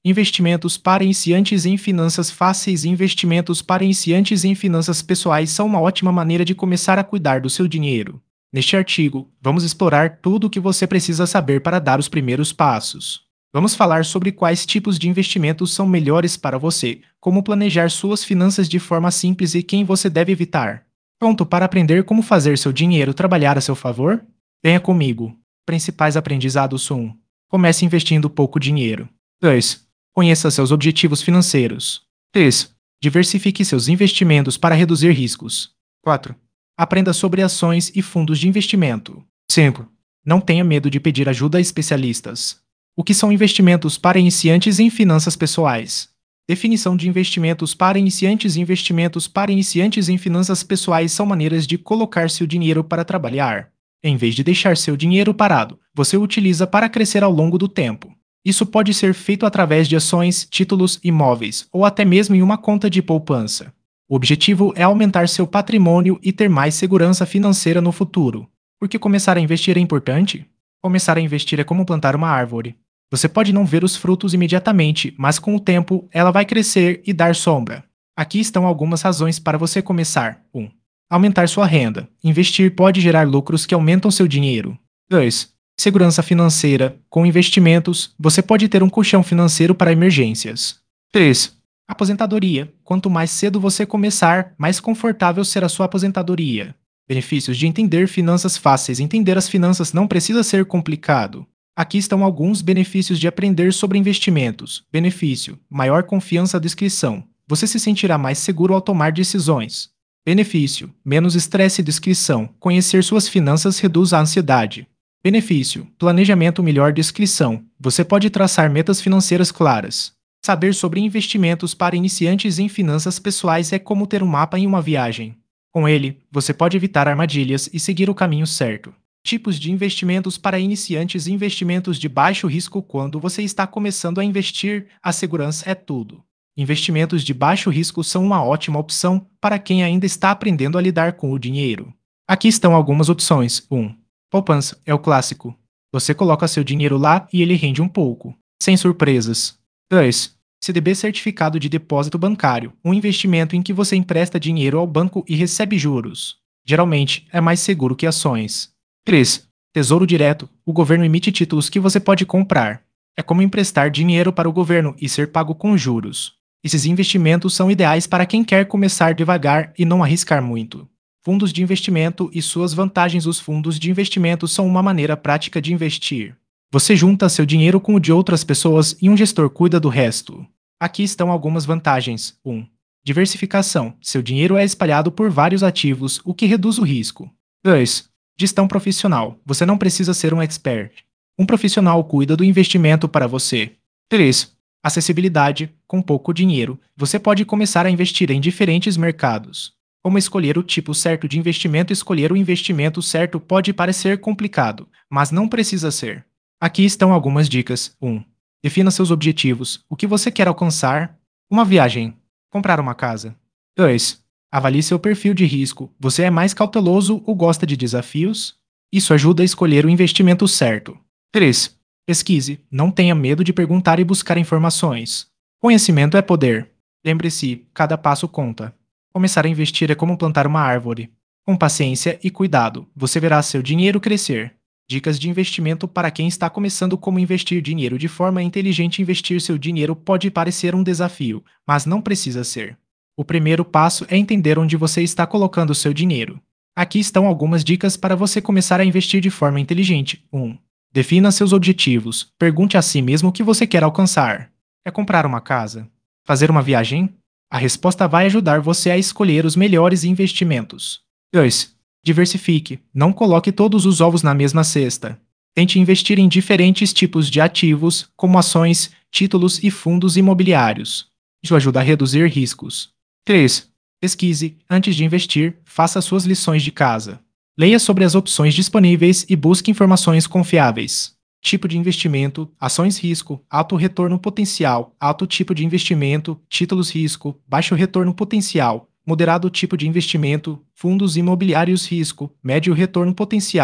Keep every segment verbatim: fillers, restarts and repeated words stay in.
Investimentos para iniciantes em finanças fáceis. Investimentos para iniciantes em finanças pessoais são uma ótima maneira de começar a cuidar do seu dinheiro. Neste artigo, vamos explorar tudo o que você precisa saber para dar os primeiros passos. Vamos falar sobre quais tipos de investimentos são melhores para você, como planejar suas finanças de forma simples e quem você deve evitar. Pronto para aprender como fazer seu dinheiro trabalhar a seu favor? Venha comigo. Principais aprendizados um. Comece investindo pouco dinheiro. dois. Conheça seus objetivos financeiros. três. Diversifique seus investimentos para reduzir riscos. quatro. Aprenda sobre ações e fundos de investimento. cinco. Não tenha medo de pedir ajuda a especialistas. O que são investimentos para iniciantes em finanças pessoais? Definição de investimentos para iniciantes. Investimentos para iniciantes em finanças pessoais são maneiras de colocar seu dinheiro para trabalhar. Em vez de deixar seu dinheiro parado, você o utiliza para crescer ao longo do tempo. Isso pode ser feito através de ações, títulos, imóveis ou até mesmo em uma conta de poupança. O objetivo é aumentar seu patrimônio e ter mais segurança financeira no futuro. Por que começar a investir é importante? Começar a investir é como plantar uma árvore. Você pode não ver os frutos imediatamente, mas com o tempo ela vai crescer e dar sombra. Aqui estão algumas razões para você começar. um. Aumentar sua renda. Investir pode gerar lucros que aumentam seu dinheiro. dois. Segurança financeira. Com investimentos, você pode ter um colchão financeiro para emergências. três. Aposentadoria. Quanto mais cedo você começar, mais confortável será sua aposentadoria. Benefícios de entender finanças fáceis. Entender as finanças não precisa ser complicado. Aqui estão alguns benefícios de aprender sobre investimentos. Benefício: maior confiança. Descrição: você se sentirá mais seguro ao tomar decisões. Benefício: menos estresse. Descrição: conhecer suas finanças reduz a ansiedade. Benefício: planejamento melhor. Descrição: você pode traçar metas financeiras claras. Saber sobre investimentos para iniciantes em finanças pessoais é como ter um mapa em uma viagem. Com ele, você pode evitar armadilhas e seguir o caminho certo. Tipos de investimentos para iniciantes. Investimentos de baixo risco. Quando você está começando a investir, a segurança é tudo. Investimentos de baixo risco são uma ótima opção para quem ainda está aprendendo a lidar com o dinheiro. Aqui estão algumas opções. um. Poupança é o clássico. Você coloca seu dinheiro lá e ele rende um pouco, sem surpresas. dois. C D B Certificado de Depósito Bancário, um investimento em que você empresta dinheiro ao banco e recebe juros. Geralmente, é mais seguro que ações. três. Tesouro Direto. O governo emite títulos que você pode comprar. É como emprestar dinheiro para o governo e ser pago com juros. Esses investimentos são ideais para quem quer começar devagar e não arriscar muito. Fundos de investimento e suas vantagens. Os fundos de investimento são uma maneira prática de investir. Você junta seu dinheiro com o de outras pessoas e um gestor cuida do resto. Aqui estão algumas vantagens. um. Diversificação. Seu dinheiro é espalhado por vários ativos, o que reduz o risco. dois. Gestão profissional. Você não precisa ser um expert. Um profissional cuida do investimento para você. três. Acessibilidade. Com pouco dinheiro, você pode começar a investir em diferentes mercados. Como escolher o tipo certo de investimento? Escolher o investimento certo pode parecer complicado, mas não precisa ser. Aqui estão algumas dicas. um. Defina seus objetivos. O que você quer alcançar? Uma viagem. Comprar uma casa. dois. Avalie seu perfil de risco. Você é mais cauteloso ou gosta de desafios? Isso ajuda a escolher o investimento certo. três. Pesquise. Não tenha medo de perguntar e buscar informações. Conhecimento é poder. Lembre-se, cada passo conta. Começar a investir é como plantar uma árvore. Com paciência e cuidado, você verá seu dinheiro crescer. Dicas de investimento para quem está começando. Como investir dinheiro de forma inteligente. Investir seu dinheiro pode parecer um desafio, mas não precisa ser. O primeiro passo é entender onde você está colocando seu dinheiro. Aqui estão algumas dicas para você começar a investir de forma inteligente. um. Defina seus objetivos. Pergunte a si mesmo o que você quer alcançar. É comprar uma casa? Fazer uma viagem? A resposta vai ajudar você a escolher os melhores investimentos. dois. Diversifique. Não coloque todos os ovos na mesma cesta. Tente investir em diferentes tipos de ativos, como ações, títulos e fundos imobiliários. Isso ajuda a reduzir riscos. três. Pesquise. Antes de investir, faça suas lições de casa. Leia sobre as opções disponíveis e busque informações confiáveis. Tipo de investimento: ações risco, alto retorno potencial, alto tipo de investimento, títulos risco, baixo retorno potencial, moderado tipo de investimento, fundos imobiliários risco, médio retorno potencial,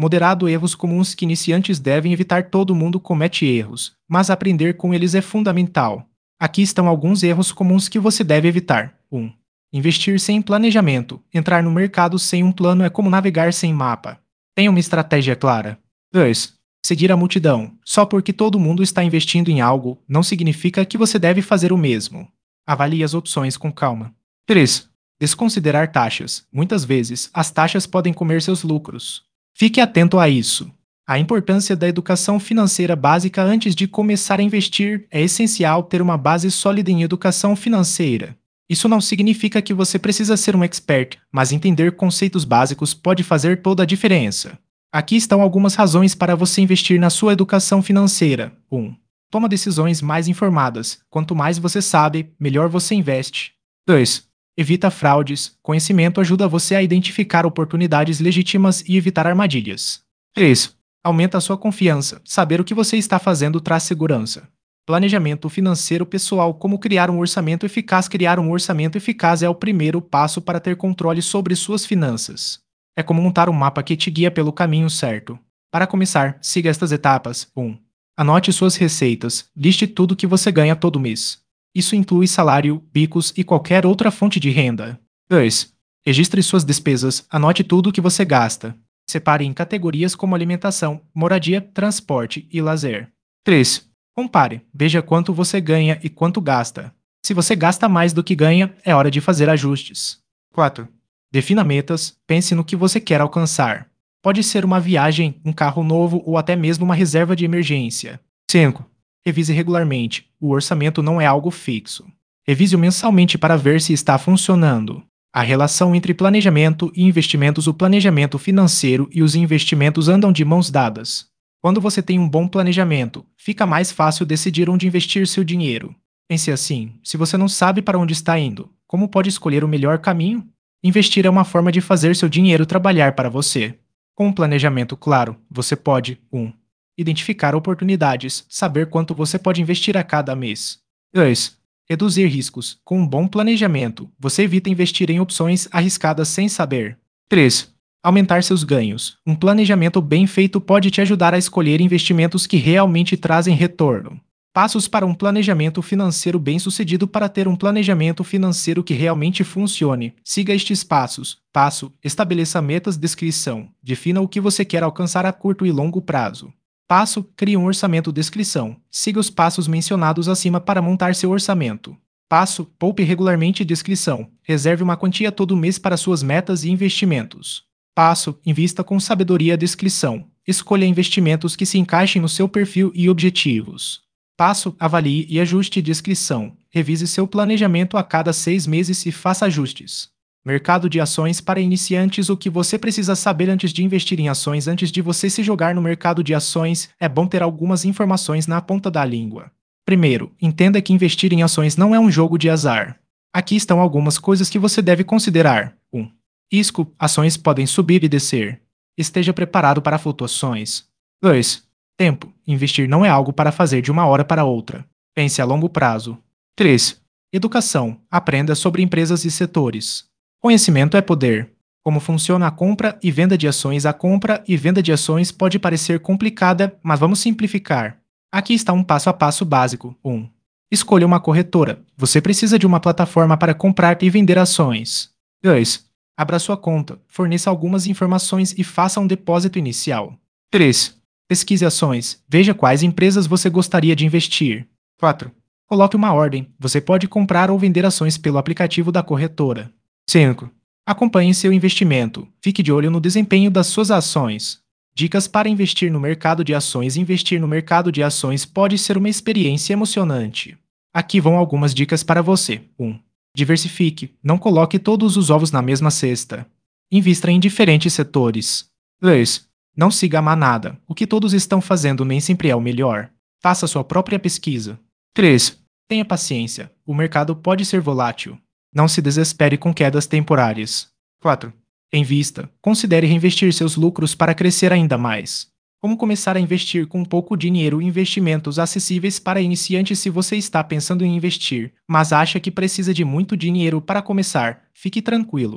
Moderado erros comuns que iniciantes devem evitar. Todo mundo comete erros, mas aprender com eles é fundamental. Aqui estão alguns erros comuns que você deve evitar. um. Investir sem planejamento. Entrar no mercado sem um plano é como navegar sem mapa. Tenha uma estratégia clara. dois. Seguir a multidão. Só porque todo mundo está investindo em algo, não significa que você deve fazer o mesmo. Avalie as opções com calma. três. Desconsiderar taxas. Muitas vezes, as taxas podem comer seus lucros. Fique atento a isso. A importância da educação financeira básica antes de começar a investir. É essencial ter uma base sólida em educação financeira. Isso não significa que você precisa ser um expert, mas entender conceitos básicos pode fazer toda a diferença. Aqui estão algumas razões para você investir na sua educação financeira. um. Toma decisões mais informadas. Quanto mais você sabe, melhor você investe. dois. Evita fraudes. Conhecimento ajuda você a identificar oportunidades legítimas e evitar armadilhas. três. Aumenta a sua confiança. Saber o que você está fazendo traz segurança. Planejamento financeiro pessoal. Como criar um orçamento eficaz? Criar um orçamento eficaz é o primeiro passo para ter controle sobre suas finanças. É como montar um mapa que te guia pelo caminho certo. Para começar, siga estas etapas. um. Anote suas receitas. Liste tudo que você ganha todo mês. Isso inclui salário, bicos e qualquer outra fonte de renda. dois. Registre suas despesas. Anote tudo o que você gasta. Separe em categorias como alimentação, moradia, transporte e lazer. três. Compare. Veja quanto você ganha e quanto gasta. Se você gasta mais do que ganha, é hora de fazer ajustes. quatro. Defina metas. Pense no que você quer alcançar. Pode ser uma viagem, um carro novo ou até mesmo uma reserva de emergência. cinco. Revise regularmente. O orçamento não é algo fixo. Revise-o mensalmente para ver se está funcionando. A relação entre planejamento e investimentos. O planejamento financeiro e os investimentos andam de mãos dadas. Quando você tem um bom planejamento, fica mais fácil decidir onde investir seu dinheiro. Pense assim: se você não sabe para onde está indo, como pode escolher o melhor caminho? Investir é uma forma de fazer seu dinheiro trabalhar para você. Com um planejamento claro, você pode um. Identificar oportunidades, saber quanto você pode investir a cada mês. dois. Reduzir riscos. Com um bom planejamento, você evita investir em opções arriscadas sem saber. três. Aumentar seus ganhos. Um planejamento bem feito pode te ajudar a escolher investimentos que realmente trazem retorno. Passos para um planejamento financeiro bem-sucedido. Para ter um planejamento financeiro que realmente funcione, siga estes passos. Passo: estabeleça metas. Descrição: defina o que você quer alcançar a curto e longo prazo. Passo: crie um orçamento. Descrição: siga os passos mencionados acima para montar seu orçamento. Passo: poupe regularmente. Descrição: reserve uma quantia todo mês para suas metas e investimentos. Passo: invista com sabedoria. Descrição: escolha investimentos que se encaixem no seu perfil e objetivos. Passo: avalie e ajuste. Descrição: revise seu planejamento a cada seis meses e faça ajustes. Mercado de ações para iniciantes. O que você precisa saber antes de investir em ações? Antes de você se jogar no mercado de ações, é bom ter algumas informações na ponta da língua. Primeiro, entenda que investir em ações não é um jogo de azar. Aqui estão algumas coisas que você deve considerar. um. Risco: ações podem subir e descer. Esteja preparado para flutuações. dois. Tempo: investir não é algo para fazer de uma hora para outra. Pense a longo prazo. três. Educação: aprenda sobre empresas e setores. Conhecimento é poder. Como funciona a compra e venda de ações? A compra e venda de ações pode parecer complicada, mas vamos simplificar. Aqui está um passo a passo básico. um. Escolha uma corretora. Você precisa de uma plataforma para comprar e vender ações. dois. Abra sua conta, forneça algumas informações e faça um depósito inicial. três. Pesquise ações. Veja quais empresas você gostaria de investir. quatro. Coloque uma ordem. Você pode comprar ou vender ações pelo aplicativo da corretora. cinco. Acompanhe seu investimento. Fique de olho no desempenho das suas ações. Dicas para investir no mercado de ações. Investir no mercado de ações pode ser uma experiência emocionante. Aqui vão algumas dicas para você. um. Diversifique. Não coloque todos os ovos na mesma cesta. Invista em diferentes setores. dois. Não siga a manada. O que todos estão fazendo nem sempre é o melhor. Faça sua própria pesquisa. três. Tenha paciência. O mercado pode ser volátil. Não se desespere com quedas temporárias. quatro. Invista. Considere reinvestir seus lucros para crescer ainda mais. Como começar a investir com pouco dinheiro? Investimentos acessíveis para iniciantes. Se você está pensando em investir, mas acha que precisa de muito dinheiro para começar, fique tranquilo.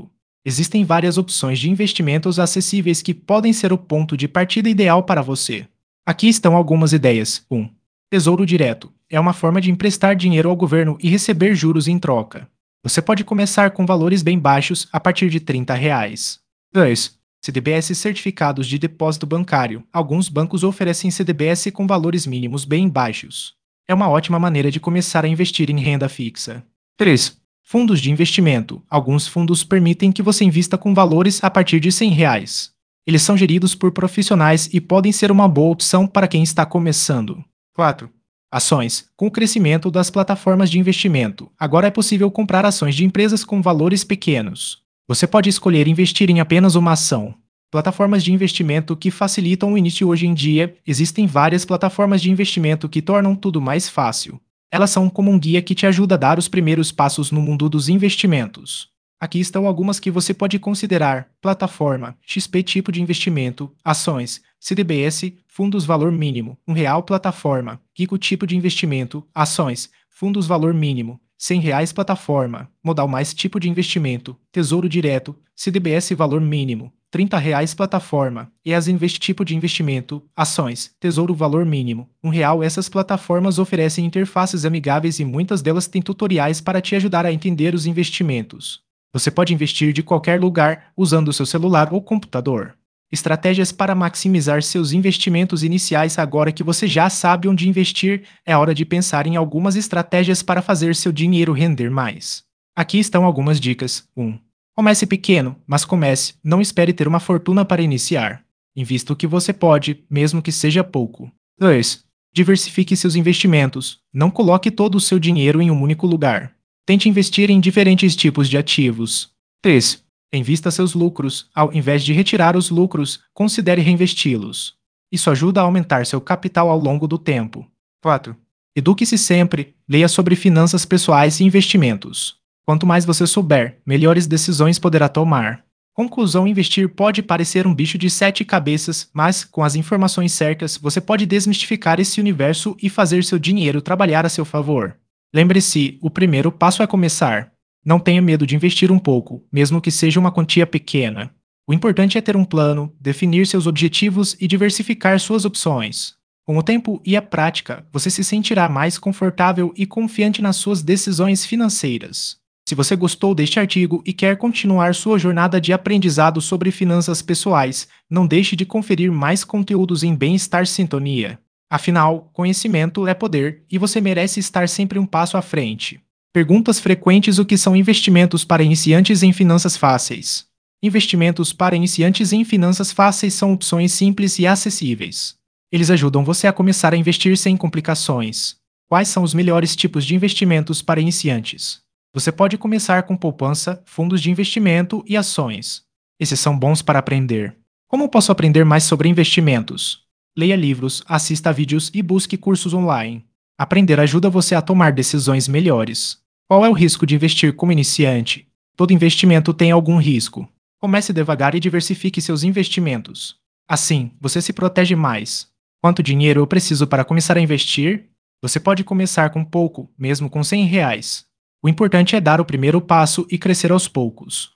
Existem várias opções de investimentos acessíveis que podem ser o ponto de partida ideal para você. Aqui estão algumas ideias. um. Tesouro Direto. É uma forma de emprestar dinheiro ao governo e receber juros em troca. Você pode começar com valores bem baixos a partir de trinta reais. dois. C D B S Certificados de Depósito Bancário. Alguns bancos oferecem C D B S com valores mínimos bem baixos. É uma ótima maneira de começar a investir em renda fixa. três. Fundos de investimento. Alguns fundos permitem que você invista com valores a partir de cem reais. Eles são geridos por profissionais e podem ser uma boa opção para quem está começando. quatro. Ações. Com o crescimento das plataformas de investimento, agora é possível comprar ações de empresas com valores pequenos. Você pode escolher investir em apenas uma ação. Plataformas de investimento que facilitam o início hoje em dia. Existem várias plataformas de investimento que tornam tudo mais fácil. Elas são como um guia que te ajuda a dar os primeiros passos no mundo dos investimentos. Aqui estão algumas que você pode considerar: plataforma, X P tipo de investimento, ações, C D B S, fundos valor mínimo, um real plataforma, Kiko tipo de investimento, ações, fundos valor mínimo, cem reais plataforma, modal mais tipo de investimento, tesouro direto, C D B S valor mínimo, trinta reais plataforma, E A S Invest tipo de investimento, ações, tesouro valor mínimo, um real. Essas plataformas oferecem interfaces amigáveis e muitas delas têm tutoriais para te ajudar a entender os investimentos. Você pode investir de qualquer lugar usando seu celular ou computador. Estratégias para maximizar seus investimentos iniciais. Agora que você já sabe onde investir, é hora de pensar em algumas estratégias para fazer seu dinheiro render mais. Aqui estão algumas dicas. um. Comece pequeno, mas comece, não espere ter uma fortuna para iniciar. Invista o que você pode, mesmo que seja pouco. dois. Diversifique seus investimentos. Não coloque todo o seu dinheiro em um único lugar. Tente investir em diferentes tipos de ativos. três. Invista seus lucros. Ao invés de retirar os lucros, considere reinvesti-los. Isso ajuda a aumentar seu capital ao longo do tempo. quatro. Eduque-se sempre. Leia sobre finanças pessoais e investimentos. Quanto mais você souber, melhores decisões poderá tomar. Conclusão: investir pode parecer um bicho de sete cabeças, mas, com as informações certas, você pode desmistificar esse universo e fazer seu dinheiro trabalhar a seu favor. Lembre-se, o primeiro passo é começar. Não tenha medo de investir um pouco, mesmo que seja uma quantia pequena. O importante é ter um plano, definir seus objetivos e diversificar suas opções. Com o tempo e a prática, você se sentirá mais confortável e confiante nas suas decisões financeiras. Se você gostou deste artigo e quer continuar sua jornada de aprendizado sobre finanças pessoais, não deixe de conferir mais conteúdos em Bem-Estar Sintonia. Afinal, conhecimento é poder e você merece estar sempre um passo à frente. Perguntas frequentes: o que são investimentos para iniciantes em finanças fáceis? Investimentos para iniciantes em finanças fáceis são opções simples e acessíveis. Eles ajudam você a começar a investir sem complicações. Quais são os melhores tipos de investimentos para iniciantes? Você pode começar com poupança, fundos de investimento e ações. Esses são bons para aprender. Como posso aprender mais sobre investimentos? Leia livros, assista a vídeos e busque cursos online. Aprender ajuda você a tomar decisões melhores. Qual é o risco de investir como iniciante? Todo investimento tem algum risco. Comece devagar e diversifique seus investimentos. Assim, você se protege mais. Quanto dinheiro eu preciso para começar a investir? Você pode começar com pouco, mesmo com cem reais. O importante é dar o primeiro passo e crescer aos poucos.